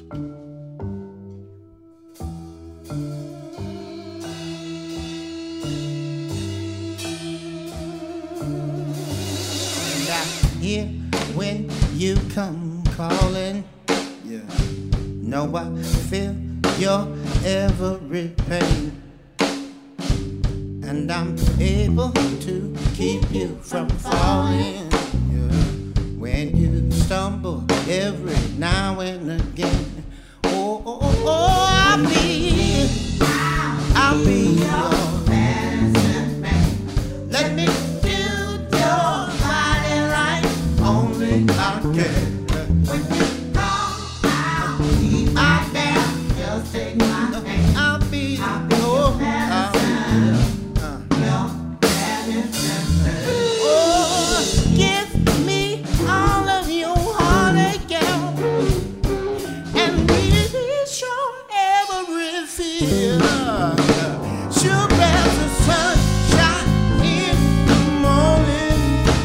And I hear when you come calling. Yeah. Know I feel your every pain. And I'm able to keep you from falling. Yeah. When you stumble every now and again. Oh, oh, oh, oh, I'll be your medicine man. Let me do your body right. Only I can. When you call, I'll be right there. Just take my hand. I'll be your medicine. Oh, give me all of your heartache, girl, and restore every fear. Sure as the sunshine in the morning,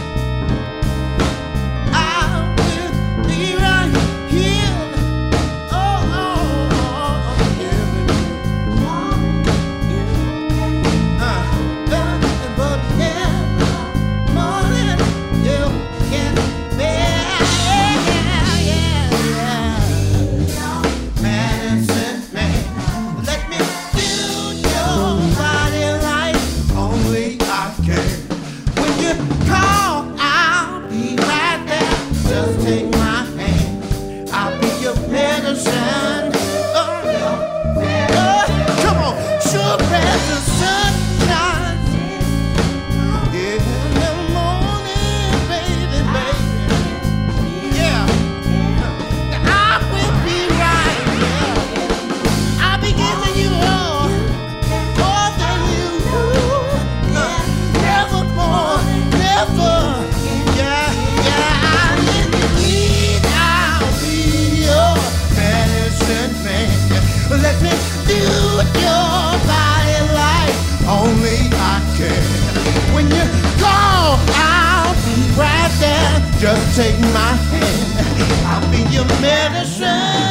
I will be right here. Oh, every morning, but every morning you can bear. Medicine man, let me do your body right. Only I can. When you call, I'll be right there. Just take my hand. I'll be your medicine. Come on, sure as the sun shines in the morning, baby, baby. Yeah, I will be right there. I'll be giving you all, more than you knew. Never more, never. Yeah, yeah, indeed, I'll be your medicine man. Let me do your body right. Only I can. When you call, I'll be right there. Just take my hand. I'll be your medicine.